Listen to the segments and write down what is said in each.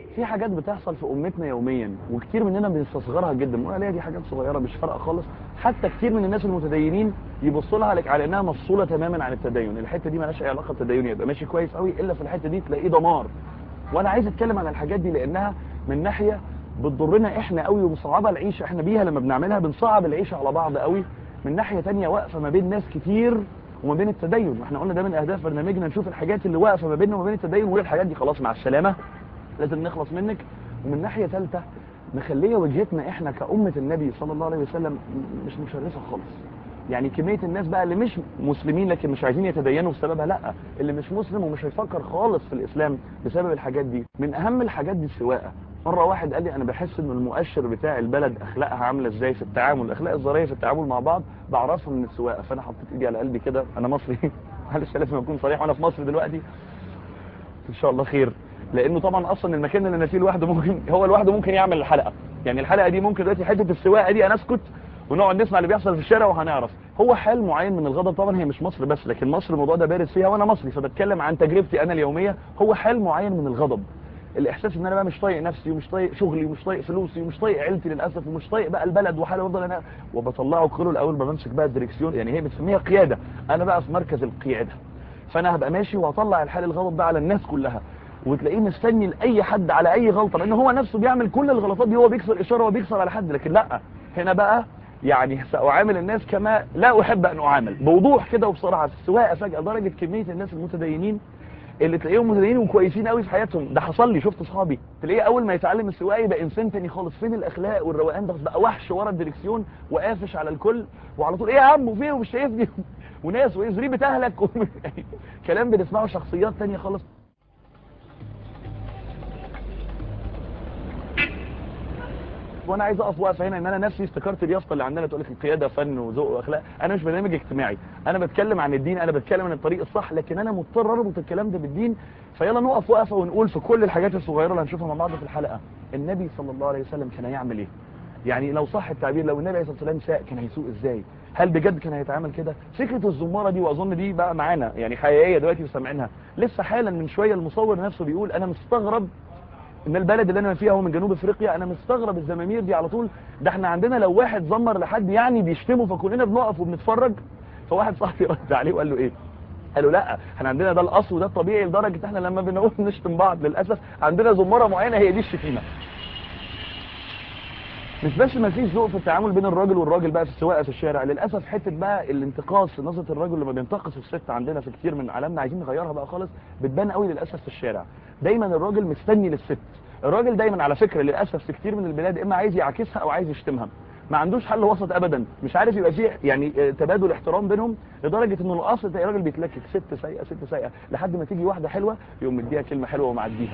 في حاجات بتحصل في امتنا يوميا وكتير مننا بيستصغرها جدا، بنقول عليها دي حاجات صغيره مش فارقه خالص. حتى كتير من الناس المتدينين يبصوا لها على انها مفصوله تماما عن التدين، الحته دي مالهاش اي علاقه بالتدين، يبقى ماشي كويس قوي الا في الحته دي تلاقيه دمار. وانا عايز اتكلم عن الحاجات دي لانها من ناحيه بتضرنا احنا قوي ومصعبه العيشه احنا بيها، لما بنعملها بنصعب العيشه على بعض قوي. من ناحيه تانية واقفه ما بين ناس كتير وما بين التدين، واحنا قلنا ده من اهداف برنامجنا نشوف الحاجات اللي واقفه ما بيننا وما بين التدين ونقول الحاجات دي خلاص مع السلامه لازم نخلص منك. ومن ناحيه ثالثه مخليه وجهتنا احنا كأمة النبي صلى الله عليه وسلم مش مشرفه خالص. يعني كمية الناس بقى اللي مش مسلمين لكن مش عايزين يتدينوا بسببها، لا اللي مش مسلم ومش هيفكر خالص في الإسلام بسبب الحاجات دي. من أهم الحاجات دي السواقة. مرة واحد قال لي أنا بحس إن المؤشر بتاع البلد أخلاقها عاملة إزاي في التعامل، الأخلاق الذرية في التعامل مع بعض بعرفها من السواقة. فأنا حطيت إيدي على قلبي كده، أنا مصري معلش لازم أكون صريح وأنا في مصر دلوقتي ان شاء الله خير، لانه طبعا اصلا المكان اللي انا فيه لوحده ممكن هو لوحده ممكن يعمل الحلقه. يعني الحلقه دي ممكن دلوقتي حته السواقه دي انا اسكت ونقعد نسمع اللي بيحصل في الشارع وهنعرف. هو حال معين من الغضب، طبعا هي مش مصر بس لكن مصر الموضوع ده بارز فيها وانا مصري فبتكلم عن تجربتي انا اليوميه. هو حال معين من الغضب، الاحساس ان انا بقى مش طايق نفسي ومش طايق شغلي ومش طايق فلوسي ومش طايق عيلتي للاسف ومش طايق بقى البلد وحاله وافضل انا وبطلعه كله الاول ما بمسك بقى الدريكسيون. يعني هي بتسميها قياده، انا بقى في مركز القياده، فانا هبقى ماشي وهطلع الحال الغضب ده على الناس كلها. وتلاقيه مستني لاي حد على اي غلطه لان هو نفسه بيعمل كل الغلطات دي، هو بيكسر اشاره وبيكسر على حد. لكن لا، هنا بقى يعني سأعامل الناس كما لا احب ان اعامل، بوضوح كده وبسرعه. في السواقه فجاه درجه كميه الناس المتدينين اللي تلاقيهم متدينين وكويسين قوي في حياتهم، ده حصل لي شفت اصحابي تلاقيه اول ما يتعلم السواقه يبقى انسان تاني خالص. فين الاخلاق والروقان ده؟ بقى وحش ورا الدريكسيون وقافش على الكل وعلى طول ايه يا عم وفين ومش شايفني وناس وايه زريبه اهلك كلام بنسمعه شخصيات تانية خالص. وانا عايز اقف وقفه هنا ان انا نفسي افتكرت اليافطه اللي عندنا تقول لك القياده فن وذوق واخلاق. انا مش برنامج اجتماعي، انا بتكلم عن الدين، انا بتكلم عن الطريق الصح، لكن انا مضطر اربط الكلام ده بالدين. فيلا نقف وقفه ونقول في كل الحاجات الصغيره اللي هنشوفها مع بعض في الحلقه النبي صلى الله عليه وسلم كان هيعمل ايه. يعني لو صح التعبير لو النبي عليه الصلاه والسلام ساق كان هيسوق ازاي؟ هل بجد كان هيتعامل كده؟ فكره الزماره دي واظن دي بقى معانا يعني حقيقيه دلوقتي وسامعينها. لسه حالا من شويه المصور نفسه بيقول انا مستغرب ان البلد اللي انا فيها هو من جنوب افريقيا، انا مستغرب الزمامير دي على طول. ده احنا عندنا لو واحد زمر لحد يعني بيشتمه فكلنا بنقف وبنتفرج. فواحد صاحبي رد عليه وقال له ايه؟ قال له لا احنا عندنا ده الاصل وده الطبيعي لدرجه احنا لما بنقول نشتم بعض للاسف عندنا زماره معينه هي دي الشتيمه. مش بس ما فيش ذوق في التعامل بين الراجل والراجل بقى في السواقه في الشارع، للاسف حته بقى الانتقاص في نظره الراجل لما بينتقص الست عندنا في كتير من عالمنا عايزين نغيرها بقى خالص، بتبان قوي للاسف في الشارع. دايما الراجل مستني للست، الراجل دايما على فكره للاسف في كتير من البلاد اما عايز يعاكسها او عايز يشتمها، ما عندوش حل وسط ابدا، مش عارف يبقى فيه يعني تبادل احترام بينهم، لدرجه ان الاصل تلاقي راجل بيتلكك ست سيئه ست سيئه لحد ما تيجي واحده حلوه يقوم مديها كلمه حلوه ومعديها.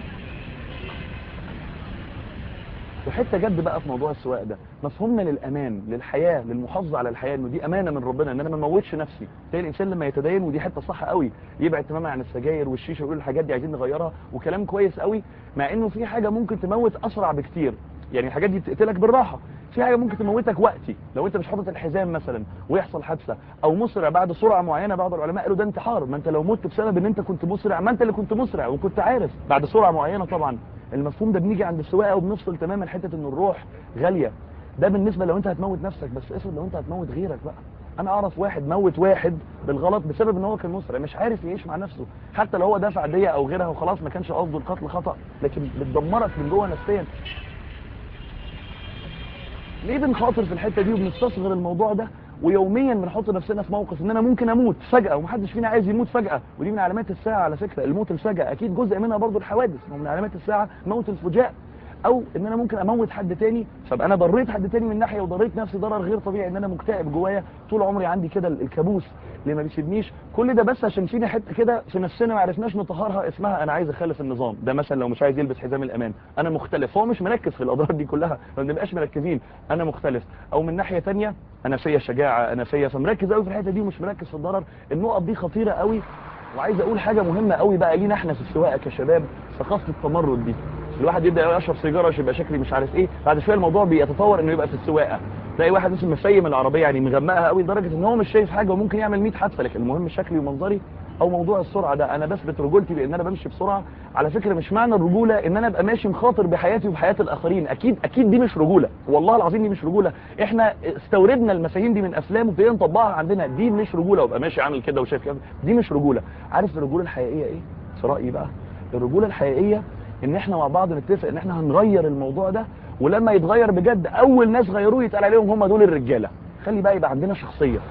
وحته جد بقى في موضوع السواقه ده مفهومنا للامان للحياه للمحافظه على الحياه انه دي امانه من ربنا ان انا ما اموتش نفسي. تلاقي الانسان لما يتدين ودي حته صح قوي يبعد تماما عن السجاير والشيشه ويقول الحاجات دي عايزين نغيرها وكلام كويس قوي، مع انه في حاجه ممكن تموت اسرع بكتير. يعني الحاجات دي بتقتلك بالراحه، في حاجه ممكن تموتك وقتي لو انت مش حاطط الحزام مثلا ويحصل حادثه او مسرع بعد سرعه معينه. بعض العلماء قالوا ده انتحار، ما انت لو مت بسبب ان انت كنت مسرع ما انت اللي كنت مسرع وكنت عارف بعد سرعه معينه. طبعا المفهوم ده بنيجي عند السواقه وبنفصل تماما حته ان الروح غاليه. ده بالنسبه لو انت هتموت نفسك، بس افرض لو انت هتموت غيرك بقى. انا اعرف واحد موت واحد بالغلط بسبب ان هو كان مسرع مش عارف يعيش مع نفسه، حتى لو هو دافع دية او غيرها وخلاص ما كانش قصده القتل خطأ، لكن بتدمرك من جوه نفسيا. ليه بنخاطر في الحته دي وبنستصغر الموضوع ده ويوميا بنحط نفسنا في موقف ان انا ممكن اموت فجاه ومحدش فينا عايز يموت فجاه؟ ودي من علامات الساعه على فكره، الموت الفجأة اكيد جزء منها برضو الحوادث، ومن علامات الساعه موت الفجاء. او ان انا ممكن اموت حد تاني فابقى انا ضريت حد تاني من ناحيه وضريت نفسي ضرر غير طبيعي، ان انا مكتئب جوايا طول عمري عندي كده الكابوس اللي ما بيسيبنيش. كل ده بس عشان فينا حته كده في نفسنا ما عرفناش نطهرها اسمها انا عايز اخالف النظام. ده مثلا لو مش عايز يلبس حزام الامان انا مختلف، هو مش مركز في الاضرار دي كلها، ما بنبقاش مركزين انا مختلف. او من ناحيه تانية انا فيا شجاعه انا فيا فمركز قوي في الحته دي ومش مركز في الضرر. النقط دي خطيره قوي. وعايز اقول حاجه مهمه قوي بقى لينا احنا في السواقه كشباب، ثقافه التمرد دي. الواحد يبدا يشرب سيجاره يبقى شكلي مش عارف ايه، بعد شويه الموضوع بيتطور انه يبقى في السواقه تلاقي واحد مثلا مفيم العربيه يعني مغمقها قوي لدرجه ان هو مش شايف حاجه وممكن يعمل 100 حادثه، لكن المهم شكلي ومنظري او موضوع السرعه ده، انا بثبت رجولتي بان انا بمشي بسرعه. على فكره مش معنى الرجوله ان انا ابقى ماشي مخاطر بحياتي وبحياه الاخرين، اكيد دي مش رجوله، والله العظيم دي مش رجوله. احنا استوردنا المفاهيم دي من افلام وابتدينا نطبقها عندنا، دي مش رجوله وابقى ماشي عامل كده وشايف كده، دي مش رجوله. عارف الرجوله الحقيقيه ايه في رايي بقى؟ الرجوله الحقيقيه ان احنا مع بعض نتفق ان احنا هنغير الموضوع ده، ولما يتغير بجد اول ناس غيروه يتقال عليهم هم دول الرجاله. خلي بقى يبقى عندنا شخصيه.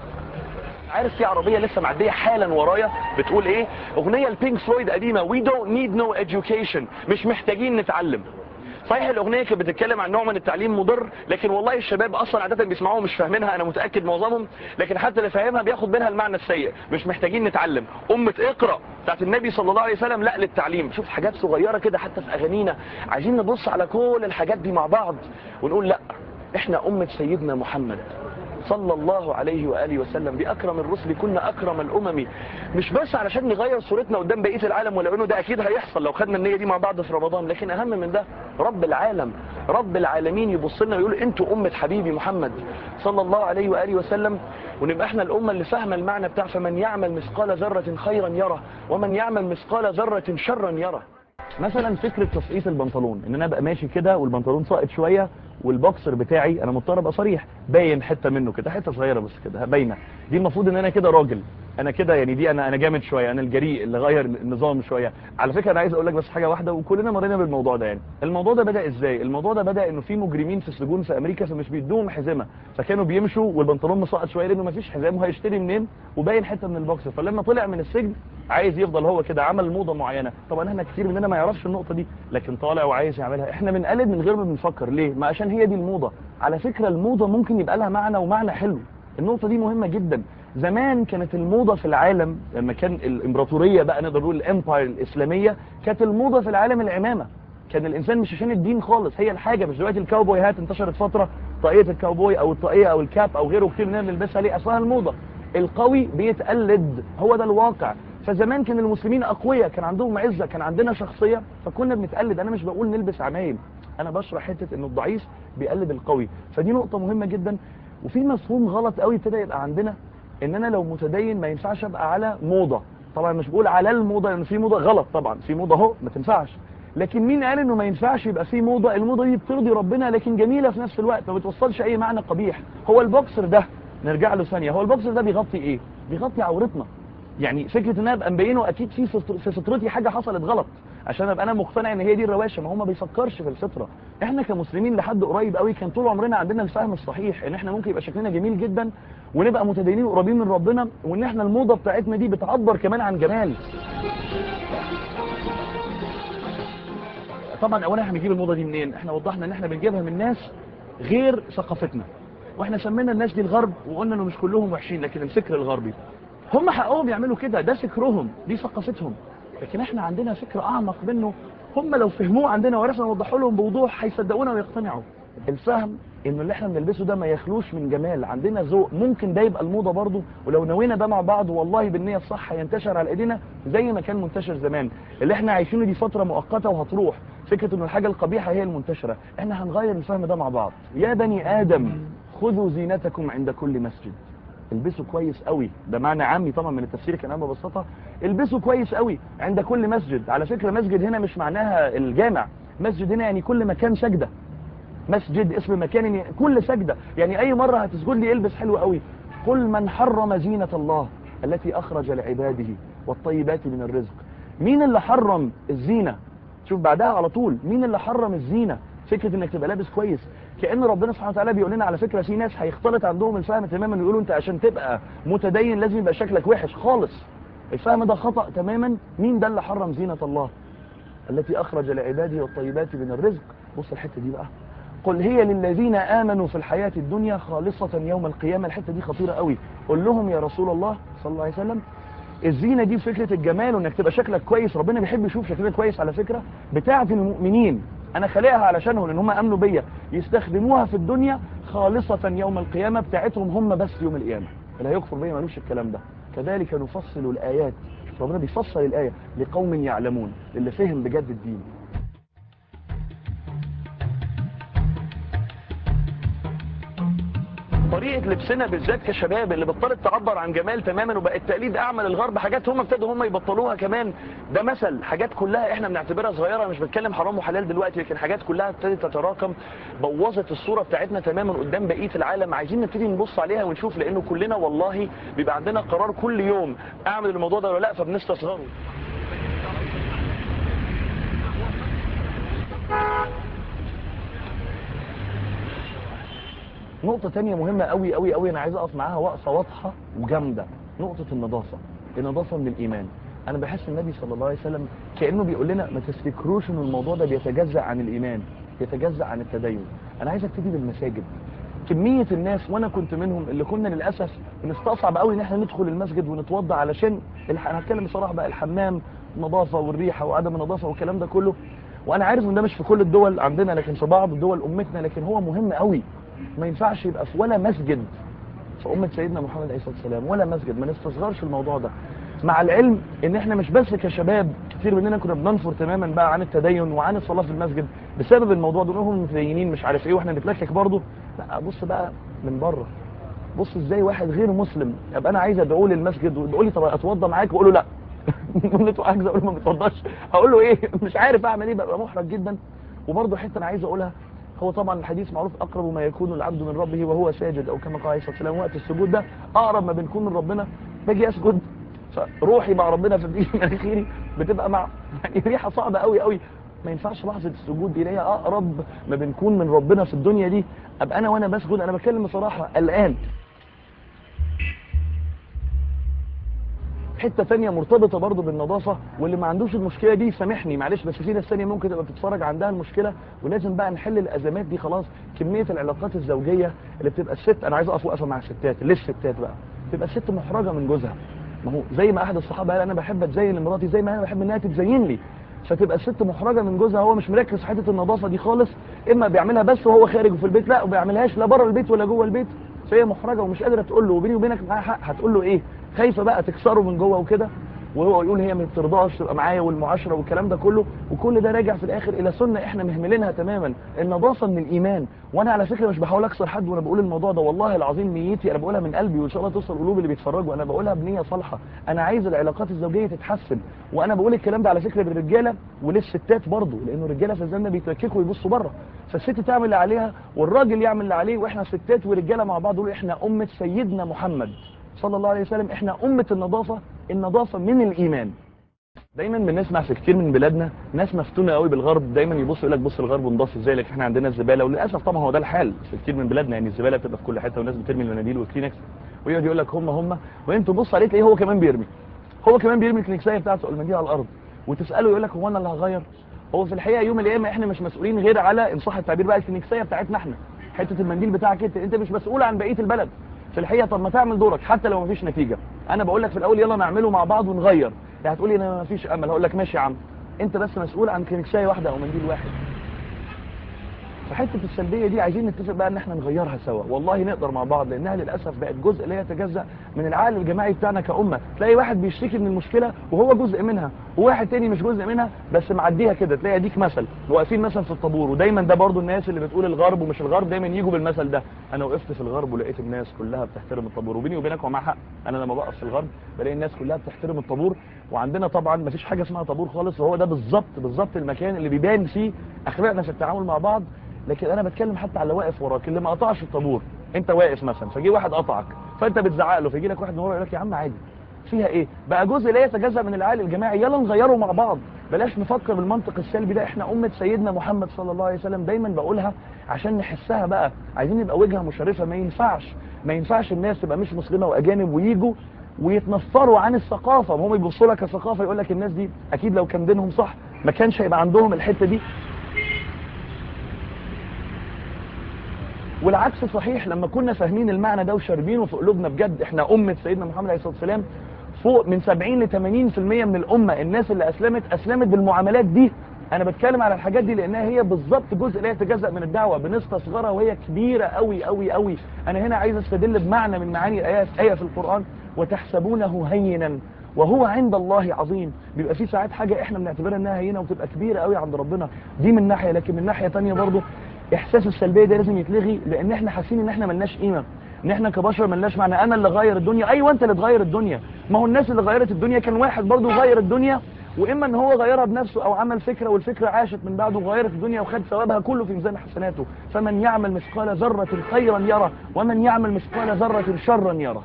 عارف في عربيه لسه معديه حالا ورايا بتقول ايه؟ اغنيه البينك فلويد قديمه، وي دونت نيد نو education، مش محتاجين نتعلم. صحيح الاغنيه كانت بتتكلم عن نوع من التعليم مضر، لكن والله الشباب اصلا عاده بيسمعوها مش فاهمينها، انا متاكد معظمهم، لكن حتى اللي فاهمها بياخد منها المعنى السيء. مش محتاجين نتعلم، اقرا بتاعت النبي صلى الله عليه وسلم لا للتعليم. شوف حاجات صغيره كده حتى في اغانينا، عايزين نبص على كل الحاجات دي مع بعض ونقول لا، احنا امه سيدنا محمد صلى الله عليه وآله وسلم بأكرم الرسل كنا أكرم الأمم، مش بس علشان نغير صورتنا قدام بقية العالم، ولو انه ده أكيد هيحصل لو خدنا النية دي مع بعض في رمضان، لكن أهم من ده رب العالم رب العالمين يبص لنا ويقول انتوا أمة حبيبي محمد صلى الله عليه وآله وسلم، ونبقى احنا الأمة اللي فاهمة المعنى بتاع فمن يعمل مثقال ذرة خيرا يره ومن يعمل مثقال ذرة شرا يره. مثلا فكره تسقيط البنطلون، ان انا ابقى ماشي كده والبنطلون ساقط شويه والبوكسر بتاعي انا مضطر ابقى صريح باين حته منه كده، حته صغيره بس كده باينه، دي المفروض ان انا كده راجل، انا كده يعني دي انا جامد شويه، انا الجريء اللي غير النظام شويه. على فكره انا عايز اقول لك بس حاجه واحده، وكلنا مرينا بالموضوع ده. يعني الموضوع ده بدا ازاي؟ الموضوع ده بدا انه في مجرمين في السجون في امريكا فمش بيدوهم حزمه، فكانوا بيمشوا والبنطلون مسقط شويه لانه مفيش حزام وهيشتري منين وباين حته من البوكسر، فلما طلع من السجن عايز يفضل هو كده، عمل موضه معينه. طبعا احنا كتير مننا ما يعرفش النقطه دي، لكن طالع وعايز يعملها. احنا بنقلد من غير ما بنفكر ليه؟ ما عشان هي دي الموضه. على فكره الموضه ممكن يبقى لها معنى ومعنى حلو، النقطه دي مهمه جدا. زمان كانت الموضه في العالم لما كان الامبراطوريه بقى نقدر نقول الامباير الاسلاميه، كانت الموضه في العالم العمامه. كان الانسان مش عشان الدين خالص هي الحاجه، مش دلوقتي الكاوبوي هات انتشرت فتره، طاقيه الكاوبوي او الطاقيه او الكاب او غيره كتير مننا بنلبسها ليه؟ اصلها الموضه. القوي بيتقلد، هو ده الواقع. فزمان كان المسلمين اقوياء، كان عندهم عزه، كان عندنا شخصيه، فكنا بنتقلد. انا مش بقول نلبس عمايم، انا بشرح حته انه الضعيف بيقلد القوي، فدي نقطه مهمه جدا. وفي مفهوم غلط قوي ابتدى يبقى عندنا، ان انا لو متدين ما ينفعش ابقى على موضه. طبعا مش بقول على الموضه لان في موضه غلط، طبعا في موضه اهو ما تنفعش، لكن مين قال انه ما ينفعش يبقى في موضه؟ الموضه دي بترضي ربنا لكن جميله في نفس الوقت، ما بتوصلش اي معنى قبيح. هو البوكسر ده نرجع له ثانيه، هو البوكسر ده بيغطي ايه؟ بيغطي عورتنا. يعني فكره ان انا ابقى مبينه اكيد في فطرتي حاجه حصلت غلط عشان ابقى انا مقتنع ان هي دي الرواشة، ما هو ما بيفكرش في الفطره. احنا كمسلمين لحد قريب قوي كان طول عمرنا عندنا الفهم الصحيح ان احنا ممكن يبقى شكلنا جميل جدا ونبقى متدينين وقريبين من ربنا، وان احنا الموضه بتاعتنا دي بتعبر كمان عن جمال. طبعا اولا احنا بنجيب الموضه دي منين؟ احنا وضحنا ان احنا بنجيبها من ناس غير ثقافتنا، واحنا سمينا الناس دي الغرب وقلنا انه مش كلهم وحشين، لكن الفكر الغربي هم حقهم يعملوا كده، ده فكرهم دي ثقافتهم، لكن احنا عندنا فكر اعمق منه، هم لو فهموه عندنا وعرفنا نوضحه لهم بوضوح هيصدقونا ويقتنعوا. الفهم انه اللي احنا بنلبسه ده ما يخلوش من جمال، عندنا ذوق، ممكن ده يبقى الموضه برضه، ولو نوينا ده مع بعض والله بالنيه الصح هينتشر على ايدينا زي ما كان منتشر زمان. اللي احنا عايشينه دي فتره مؤقته وهتروح، فكره ان الحاجه القبيحه هي المنتشره، احنا هنغير الفهم ده مع بعض. يا بني ادم خذوا زينتكم عند كل مسجد، البسوا كويس قوي، ده معنى عامي طبعا من التفسير كان انا ببساطه، البسوا كويس قوي عند كل مسجد. على فكره مسجد هنا مش معناها الجامع، مسجد هنا يعني كل مكان سجده، مسجد اسم مكان يعني كل سجده، يعني اي مره هتسجد لي البس حلو قوي. قل من حرم زينه الله التي اخرج لعباده والطيبات من الرزق. مين اللي حرم الزينه؟ شوف بعدها على طول مين اللي حرم الزينه؟ فكره انك تبقى لابس كويس، كأن ربنا سبحانه وتعالى بيقول لنا على فكره في ناس هيختلط عندهم الفهم تماما ويقولوا انت عشان تبقى متدين لازم يبقى شكلك وحش خالص. الفهم ده خطأ تماما. مين ده اللي حرم زينه الله التي اخرج لعباده والطيبات من الرزق؟ بص الحته دي بقى، قل هي للذين آمنوا في الحياة الدنيا خالصة يوم القيامة. الحتة دي خطيرة قوي. قل لهم يا رسول الله صلى الله عليه وسلم الزينة دي فكرة الجمال وانك تبقى شكلك كويس، ربنا بيحب يشوف شكلك كويس على فكرة، بتاعة المؤمنين انا خلقها علشانهم لان هم امنوا بيا، يستخدموها في الدنيا خالصة يوم القيامة، بتاعتهم هم بس يوم القيامة، اللي هيكفر بيا مالوش الكلام ده. كذلك نفصل الآيات، ربنا بيفصل الآية لقوم يعلمون، اللي فهم بجد الدين. طريقه لبسنا بالذات كشباب اللي بطلت تعبر عن جمال تماما وبقت تقليد اعمى للغرب، حاجات هم ابتدوا هم يبطلوها كمان. ده مثل حاجات كلها احنا بنعتبرها صغيره، مش بتكلم حرام وحلال دلوقتي، لكن حاجات كلها ابتدت تتراكم بوظت الصوره بتاعتنا تماما قدام بقيه العالم. عايزين نبتدي نبص عليها ونشوف، لانه كلنا والله بيبقى عندنا قرار كل يوم اعمل الموضوع ده ولا لا، فبنستصغره. نقطة تانية مهمة قوي قوي قوي انا عايز اقف معاها وقفة واضحة وجامدة، نقطة النظافة. النظافة من الايمان. انا بحس النبي صلى الله عليه وسلم كأنه بيقول لنا ما تفتكروش ان الموضوع ده بيتجزأ عن الايمان، بيتجزأ عن التدين. انا عايز ابتدي بالمساجد. كمية الناس وانا كنت منهم اللي كنا للاسف بنستصعب قوي ان احنا ندخل المسجد ونتوضى علشان انا هتكلم بصراحة بقى، الحمام النظافة والريحة وعدم النظافة والكلام ده كله. وانا عارف ان ده مش في كل الدول عندنا، لكن في بعض الدول امتنا، لكن هو مهم قوي. ما ينفعش يبقى في ولا مسجد في أمة سيدنا محمد عليه الصلاة والسلام ولا مسجد ما نستصغرش الموضوع ده. مع العلم ان احنا مش بس كشباب كتير مننا كنا بننفر تماما بقى عن التدين وعن الصلاة في المسجد بسبب الموضوع ده، انهم متدينين مش عارف ايه واحنا نتلكك برضه. لا بص بقى من بره، بص ازاي واحد غير مسلم ابقى انا عايز ادعوه للمسجد ويقول لي طب اتوضى معاك، واقول له لا. قلت عايز اقول له ما بتوضاش، هقول له ايه؟ مش عارف اعمل ايه، ببقى محرج جدا. وبرضه حته انا عايز اقولها، هو طبعا الحديث معروف اقرب ما يكون العبد من ربه وهو ساجد، او كما قال عليه الصلاه والسلام وقت السجود ده اقرب ما بنكون من ربنا. باجي اسجد فروحي مع ربنا فبتيجي مناخيري بتبقى مع يعني ريحه صعبه قوي قوي. ما ينفعش لحظه السجود دي اللي هي اقرب ما بنكون من ربنا في الدنيا دي ابقى انا وانا بسجد انا بتكلم بصراحه الان. حته ثانيه مرتبطه برضو بالنظافه، واللي ما عندوش المشكله دي سامحني معلش، بس في ناس ثانيه ممكن تبقى بتتفرج عندها المشكله، ولازم بقى نحل الازمات دي خلاص. كميه العلاقات الزوجيه اللي بتبقى الست، انا عايز اقف وقفه مع الستات، ليه الستات بقى تبقى الست محرجه من جوزها؟ ما هو زي ما احد الصحابه قال انا بحب اتزين لمراتي زي ما انا بحب انها تتزين لي. فتبقى الست محرجه من جوزها، هو مش مركز في حته النظافه دي خالص، اما بيعملها بس وهو خارج وفي البيت لا، وما بيعملهاش لا بره البيت ولا جوه البيت. فهي محرجه ومش قادره تقول له، وبيني وبينك معاها حق، هتقول له ايه؟ خايفه بقى تكسره من جوه وكده، وهو يقول هي ما بترضاش تبقى معايا والمعاشره والكلام ده كله، وكل ده راجع في الاخر الى سنه احنا مهملينها تماما. النظافه من الايمان. وانا على فكره مش بحاول اكسر حد وانا بقول الموضوع ده، والله العظيم نيتي انا بقولها من قلبي، وان شاء الله توصل قلوب اللي بيتفرجوا، انا بقولها بنيه صالحه. انا عايز العلاقات الزوجيه تتحسن، وانا بقول الكلام ده على فكره للرجاله وللستات برضه، لانه الرجاله في الزمن بيتلككوا ويبصوا بره. فالست تعمل اللي عليها والراجل يعمل اللي عليه، واحنا ستات ورجاله مع بعض نقول احنا امه سيدنا محمد صلى الله عليه وسلم، احنا امه النظافه. النظافه من الايمان. دايما بنسمع في كتير من بلادنا ناس مفتونه قوي بالغرب، دايما يبص يقول لك بص الغرب نضاف ازاي، لكن احنا عندنا الزباله، وللاسف طبعا هو ده الحال في كتير من بلادنا، يعني الزباله بتبقى في كل حته والناس بترمي المناديل والكلينكس، ويقعد يقول لك هم وانت تبص عليه تلاقيه هو كمان بيرمي، هو كمان بيرمي الكلينكسايه بتاعته المنديل على الارض، وتساله يقول لك هو انا اللي هغير؟ هو في الحقيقه يوم القيامه احنا مش مسؤولين غير على ان صح التعبير بقى الكلينكسايه بتاعتنا احنا، حته المنديل بتاعك انت مش مسؤول عن بقيه البلد. في الحقيقه طب ما تعمل دورك حتى لو مفيش نتيجه. انا بقول لك في الاول يلا نعمله مع بعض ونغير، يعني هتقولي انا مفيش امل، هقول لك ماشي يا عم، انت بس مسؤول عن كلينكسايه واحده او منديل واحد. فحته السلبيه دي عايزين نتفق بقى ان احنا نغيرها سوا، والله نقدر مع بعض، لانها للاسف بقت جزء لا يتجزا من العقل الجماعي بتاعنا كامه. تلاقي واحد بيشتكي من المشكله وهو جزء منها، وواحد تاني مش جزء منها بس معديها كده. تلاقي اديك مثل واقفين مثلا في الطابور، ودايما ده برضو الناس اللي بتقول الغرب ومش الغرب دايما يجوا بالمثل ده. انا وقفت في الغرب ولقيت الناس كلها بتحترم الطابور، وبيني وبينك ومع حق، انا لما بقف في الغرب بلاقي الناس كلها بتحترم الطابور، وعندنا طبعا مفيش حاجه اسمها طابور خالص، وهو ده بالظبط المكان اللي بيبان فيه اخلاقنا في التعامل مع بعض. لكن انا بتكلم حتى على اللي واقف وراك، اللي ما قطعش الطابور، انت واقف مثلا فجي واحد قطعك فانت بتزعق له، فيجي لك واحد من ورا يقول لك يا عم عادي فيها ايه، بقى جزء لا يتجزا من العقل الجماعي، يلا نغيره مع بعض، بلاش نفكر بالمنطق السلبي ده. احنا امه سيدنا محمد صلى الله عليه وسلم، دايما بقولها عشان نحسها بقى، عايزين نبقى وجهه مشرفه. ما ينفعش الناس تبقى مش مسلمه واجانب ويجوا ويتنفروا عن الثقافه، وهم يبصوا لك كثقافه يقول لك الناس دي اكيد لو كان دينهم صح ما كانش هيبقى عندهم الحته دي. والعكس صحيح، لما كنا فاهمين المعنى ده وشاربينه في قلوبنا بجد، احنا امه سيدنا محمد عليه الصلاه والسلام فوق من 70 ل 80% من الامه، الناس اللي اسلمت بالمعاملات دي. انا بتكلم على الحاجات دي لانها هي بالظبط جزء لا يتجزا من الدعوه، بنستصغرها وهي كبيره قوي قوي قوي. انا هنا عايز استدل بمعنى من معاني الايات، ايه في القران وتحسبونه هينا وهو عند الله عظيم. بيبقى في ساعات حاجه احنا بنعتبرها انها هينه وتبقى كبيره قوي عند ربنا، دي من ناحيه. لكن من ناحيه ثانيه برضه احساس السلبيه ده لازم يتلغي، لان احنا حاسين ان احنا ملناش قيمه. ان احنا كبشر ملناش معنى انا اللي غير الدنيا. ايوه انت اللي تغير الدنيا، ما هو الناس اللي غيرت الدنيا كان واحد برضه غير الدنيا، واما ان هو غيرها بنفسه او عمل فكره والفكره عاشت من بعده وغيرت الدنيا وخد ثوابها كله في ميزان حسناته. فمن يعمل مثقال ذره خيرا يره ومن يعمل مثقال ذره شرا يره.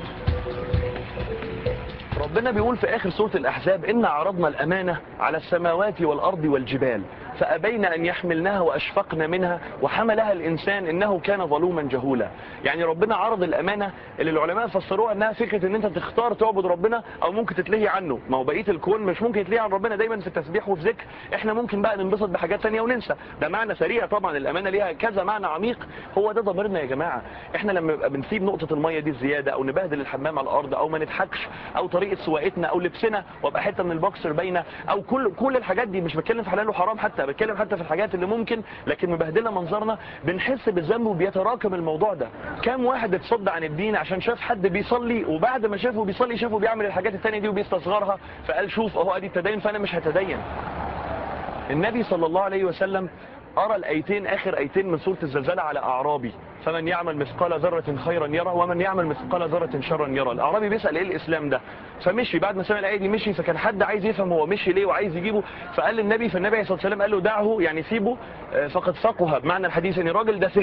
ربنا بيقول في آخر سورة الأحزاب إن عرضنا الأمانة على السماوات والأرض والجبال فأبين أن يحملنها وأشفقن منها وحملها الإنسان إنه كان ظلوما جهولا. يعني ربنا عرض الأمانة اللي العلماء فسروها إنها فكرة إن أنت تختار تعبد ربنا أو ممكن تتلهي عنه. ما هو بقية الكون مش ممكن يتلهي عن ربنا دايما في التسبيح وفي ذكر، إحنا ممكن بقى ننبسط بحاجات ثانيه وننسى. ده معنى سريع طبعا، الأمانة ليها كذا معنى عميق. هو ده ضميرنا يا جماعة. إحنا لما نبقى بنسيب نقطة المية دي الزيادة أو نبهدل الحمام على الأرض أو ما نضحكش أو طريقة سواقتنا او لبسنا وابقى حته من البوكسر باينه او كل الحاجات دي، مش بتكلم في حلال وحرام، حتى بتكلم حتى في الحاجات اللي ممكن لكن مبهدله منظرنا، بنحس بالذنب وبيتراكم الموضوع ده. كام واحد اتصد عن الدين عشان شاف حد بيصلي وبعد ما شافه بيصلي شافه بيعمل الحاجات الثانيه دي وبيستصغرها فقال شوف اهو ادي التدين فانا مش هتدين. النبي صلى الله عليه وسلم أرى الآيتين آخر آيتين من سورة الزلزلة على أعرابي فمن يعمل مثقال ذرة خيرا يره ومن يعمل مثقال ذرة شرا يره. الأعرابي بيسأل إيه الإسلام ده؟ فمشي بعد ما سمع الآية دي مشي، فكان حد عايز يفهم هو مشي ليه وعايز يجيبه، فقال للنبي، فالنبي عليه الصلاة والسلام قال له دعه يعني سيبه فقد فقه. بمعنى الحديث ان الراجل ده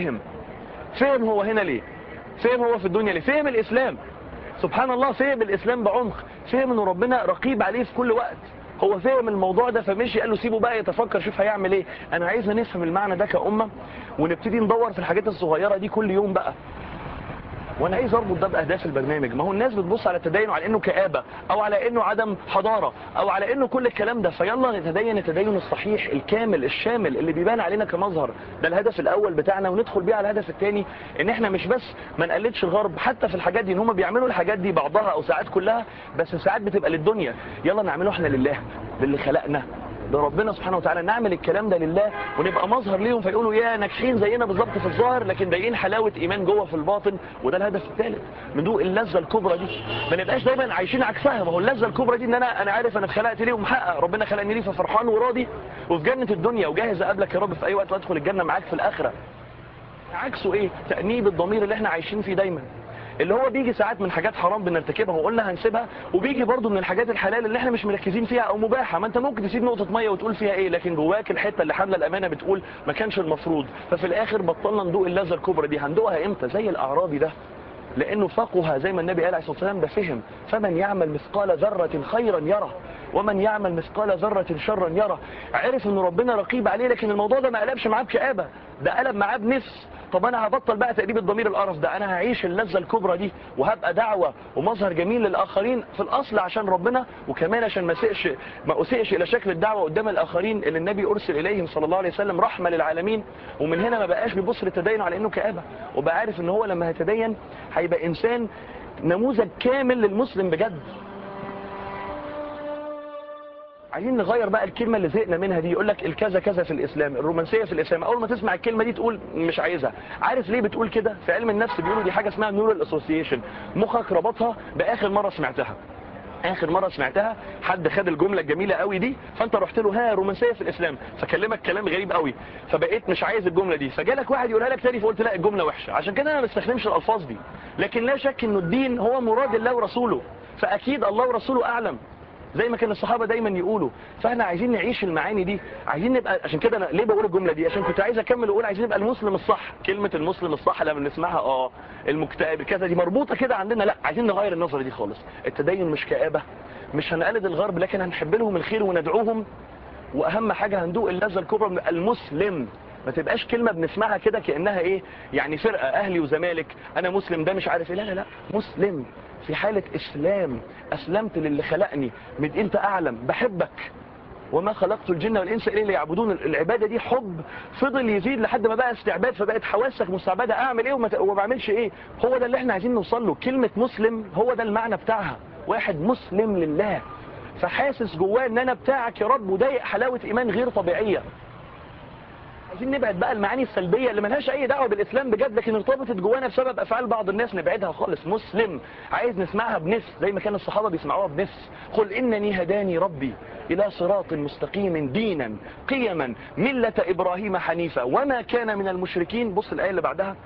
فهم هو هنا ليه، فهم هو في الدنيا ليه، فهم الإسلام. سبحان الله، فهم الإسلام بعمق، فهم ان ربنا رقيب عليه في كل وقت. هو فهم الموضوع ده فمشي قال له سيبه بقى يتفكر شوف هيعمل ايه. انا عايزنا نفهم المعنى ده كأمة ونبتدي ندور في الحاجات الصغيرة دي كل يوم بقى. وانا عايز اربط ده باهداف البرنامج. ما هو الناس بتبص على التدين على انه كآبة او على انه عدم حضارة او على انه كل الكلام ده، فيلا نتدين التدين الصحيح الكامل الشامل اللي بيبان علينا كمظهر. ده الهدف الاول بتاعنا، وندخل بيه على الهدف الثاني ان احنا مش بس ما نقلدش الغرب حتى في الحاجات دي، ان هم بيعملوا الحاجات دي بعضها او ساعات كلها، بس ساعات بتبقى للدنيا. يلا نعمله احنا لله، للي خلقنا، لربنا سبحانه وتعالى، نعمل الكلام ده لله ونبقى مظهر ليهم فيقولوا يا ناجحين زينا بالظبط في الظاهر لكن ضايقين حلاوه ايمان جوه في الباطن. وده الهدف الثالث، ندوق اللذه الكبرى دي، ما نبقاش دايما عايشين عكسها. ما هو اللذه الكبرى دي ان انا عارف انا اتخلقت ليه ومحقق ربنا خلقني ليه ففرحان وراضي وفي جنه الدنيا وجاهز اقابلك يا رب في اي وقت وادخل الجنه معاك في الاخره. عكسه ايه؟ تأنيب الضمير اللي احنا عايشين فيه دايما، اللي هو بيجي ساعات من حاجات حرام بنرتكبها وقلنا هنسيبها، وبيجي برضو من الحاجات الحلال اللي احنا مش مركزين فيها او مباحه. ما انت ممكن تسيب نقطه ميه وتقول فيها ايه، لكن جواك الحته اللي حامله الامانه بتقول ما كانش المفروض. ففي الاخر بطلنا ندوق اللذه الكبرى دي. هندوقها امتى؟ زي الاعرابي ده، لانه فقه زي ما النبي قال عليه الصلاه والسلام، ده فهم. فمن يعمل مثقال ذره خيرا يره ومن يعمل مثقال ذره شرا يره. عرف ان ربنا رقيب عليه، لكن الموضوع ده ما قلبش معاه بكآبه، ده قلب معاه بنفس. طب انا هبطل بقى تأديب الضمير القرف ده، انا هعيش اللذه الكبرى دي وهبقى دعوه ومظهر جميل للاخرين في الاصل عشان ربنا، وكمان عشان ما اسئش الى شكل الدعوه قدام الاخرين اللي النبي ارسل اليهم صلى الله عليه وسلم رحمه للعالمين. ومن هنا ما بقاش بيبص للتدين على انه كآبه، وبقى عارف ان هو لما هيتدين هيبقى انسان نموذج كامل للمسلم بجد. عايزين نغير بقى الكلمة اللي زهقنا منها دي، يقول لك الكذا كذا في الإسلام، الرومانسية في الإسلام. أول ما تسمع الكلمة دي تقول مش عايزها. عارف ليه بتقول كده؟ في علم النفس بيقولوا دي حاجة اسمها نيورال اسوسيشن، مخك ربطها بآخر مرة سمعتها. آخر مرة سمعتها حد خد الجملة الجميلة قوي دي، فأنت رحت له ها رومانسية في الإسلام، فكلمك كلام غريب قوي، فبقيت مش عايز الجملة دي، فجالك واحد يقولها لك تاني فقلت لا الجملة وحشة. عشان كده أنا ما بستخدمش الألفاظ دي. لكن لا شك إنه الدين هو مراد الله ورسوله، فأكيد الله ورسوله أعلم، زي ما كان الصحابة دايما يقولوا. فاحنا عايزين نعيش المعاني دي، عايزين نبقى. عشان كده انا ليه بقول الجملة دي؟ عشان كنت عايز اكمل واقول عايزين نبقى المسلم الصح. كلمة المسلم الصح لما بنسمعها المكتئب كذا دي مربوطة كده عندنا، لا عايزين نغير النظرة دي خالص. التدين مش كآبة، مش هنقلد الغرب لكن هنحب لهم الخير وندعوهم، واهم حاجة هندوق اللذة الكبرى من المسلم. ما تبقاش كلمة بنسمعها كده كأنها ايه يعني فرقة اهلي وزمالك، انا مسلم ده مش عارف ايه. لا لا لا، مسلم في حالة اسلام، اسلمت للي خلقني من انت اعلم، بحبك وما خلقت الجن والانس الا ليعبدون. العبادة دي حب فضل يزيد لحد ما بقى استعباد، فبقت حواسك مستعبدة، اعمل ايه وما بعملش ايه. هو ده اللي احنا عايزين نوصل له. كلمة مسلم هو ده المعنى بتاعها، واحد مسلم لله، فحاسس جواه ان انا بتاعك يا رب، وضايق حلاوة ايمان غير طبيعية. عايزين نبعد بقى المعاني السلبية اللي ملهاش اي دعوة بالاسلام بجد لكن ارتبطت جوانا بسبب افعال بعض الناس، نبعدها خالص. مسلم عايز نسمعها بنفس زي ما كان الصحابة بيسمعوها بنفس. قل انني هداني ربي الى صراط مستقيم دينا قيما ملة ابراهيم حنيفا وما كان من المشركين. بص الايه اللي بعدها،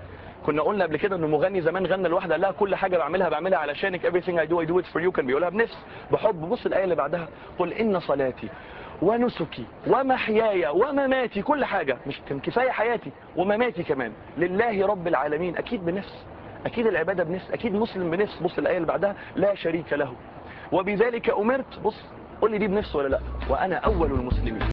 كنا قلنا قبل كده ان مغني زمان غنى لواحده قال لها كل حاجه بعملها علشانك، everything I do it for you، كان بيقولها بنفس بحب. بص الايه اللي بعدها، قل ان صلاتي ونسكي ومحياي ومماتي، كل حاجه، مش كان كفايه حياتي ومماتي كمان، لله رب العالمين. اكيد بنفس، اكيد العباده بنفس، اكيد مسلم بنفس. بص الايه اللي بعدها، لا شريك له وبذلك امرت. بص قول لي دي بنفس ولا لا، وانا اول المسلمين.